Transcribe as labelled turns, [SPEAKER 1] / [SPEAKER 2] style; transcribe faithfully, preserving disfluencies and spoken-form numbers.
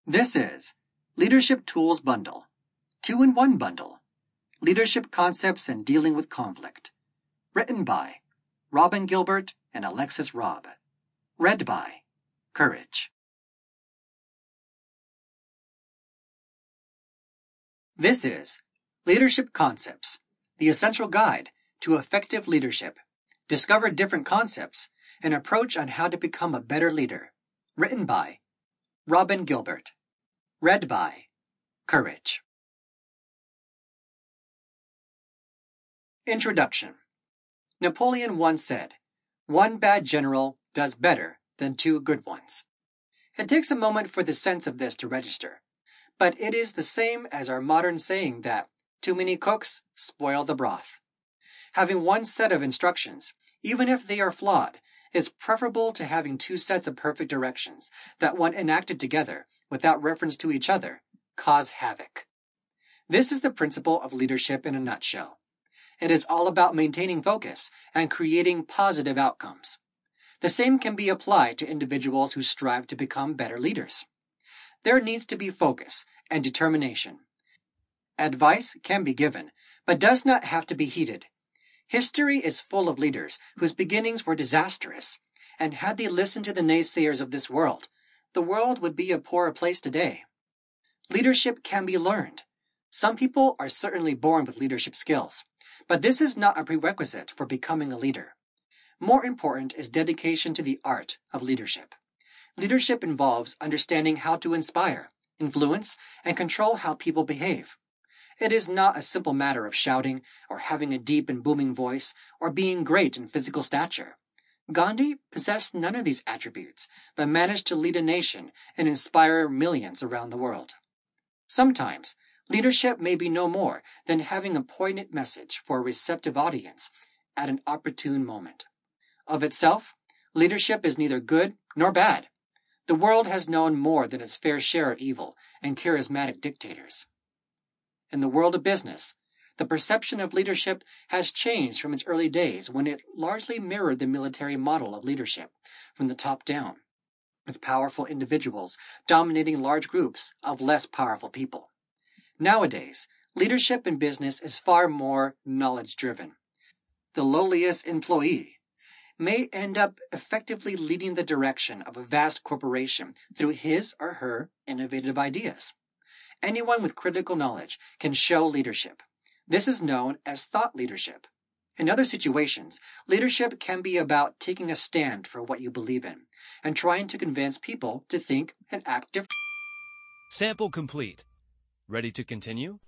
[SPEAKER 1] This is Leadership Tools Bundle, two-in-one bundle, Leadership Concepts and Dealing with Conflict, written by Robin Gilbert and Alexis Robb, read by Courage. This is Leadership Concepts, the essential guide to effective leadership. Discover different concepts and approach on how to become a better leader, written by Robin Gilbert, read by Courage. Introduction. Napoleon once said, "One bad general does better than two good ones." It takes a moment for the sense of this to register, but it is the same as our modern saying that too many cooks spoil the broth. Having one set of instructions, even if they are flawed, is preferable to having two sets of perfect directions that, when enacted together, without reference to each other, cause havoc. This is the principle of leadership in a nutshell. It is all about maintaining focus and creating positive outcomes. The same can be applied to individuals who strive to become better leaders. There needs to be focus and determination. Advice can be given, but does not have to be heeded. History is full of leaders whose beginnings were disastrous, and had they listened to the naysayers of this world, the world would be a poorer place today. Leadership can be learned. Some people are certainly born with leadership skills, but this is not a prerequisite for becoming a leader. More important is dedication to the art of leadership. Leadership involves understanding how to inspire, influence, and control how people behave. It is not a simple matter of shouting, or having a deep and booming voice, or being great in physical stature. Gandhi possessed none of these attributes, but managed to lead a nation and inspire millions around the world. Sometimes, leadership may be no more than having a poignant message for a receptive audience at an opportune moment. Of itself, leadership is neither good nor bad. The world has known more than its fair share of evil and charismatic dictators. In the world of business, the perception of leadership has changed from its early days when it largely mirrored the military model of leadership from the top down, with powerful individuals dominating large groups of less powerful people. Nowadays, leadership in business is far more knowledge-driven. The lowliest employee may end up effectively leading the direction of a vast corporation through his or her innovative ideas. Anyone with critical knowledge can show leadership. This is known as thought leadership. In other situations, leadership can be about taking a stand for what you believe in and trying to convince people to think and act differently.
[SPEAKER 2] Sample complete. Ready to continue?